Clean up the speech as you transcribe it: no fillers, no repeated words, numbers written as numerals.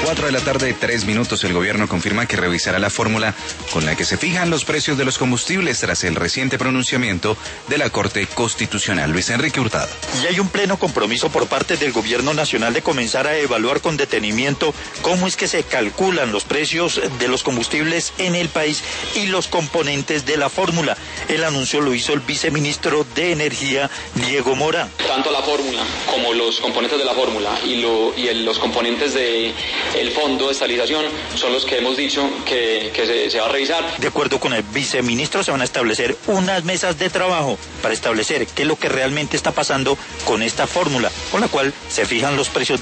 4 de la tarde, 3 minutos, el gobierno confirma que revisará la fórmula con la que se fijan los precios de los combustibles tras el reciente pronunciamiento de la Corte Constitucional. Luis Enrique Hurtado. Y hay un pleno compromiso por parte del gobierno nacional de comenzar a evaluar con detenimiento cómo es que se calculan los precios de los combustibles en el país y los componentes de la fórmula. El anuncio lo hizo el viceministro de Energía, Diego Mora. Tanto la fórmula como los componentes de la fórmula y los componentes del fondo de estabilización son los que hemos dicho que se va a revisar. De acuerdo con el viceministro, se van a establecer unas mesas de trabajo para establecer qué es lo que realmente está pasando con esta fórmula, con la cual se fijan los precios